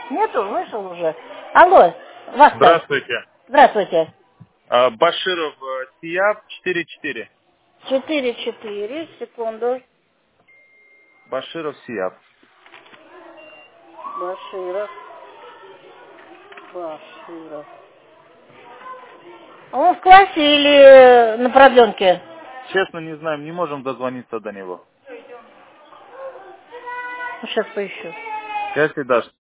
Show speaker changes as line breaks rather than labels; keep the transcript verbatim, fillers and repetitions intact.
Нету, вышел уже. Алло, Вахтанг.
Здравствуйте.
Здравствуйте.
А, Баширов э, Сияб четыре четыре.
Четыре четыре, секунду.
Баширов Сияб.
Баширов. Баширов. А он в классе или на продленке?
Честно, не знаем, не можем дозвониться до него.
Сейчас поищу.
Если дашь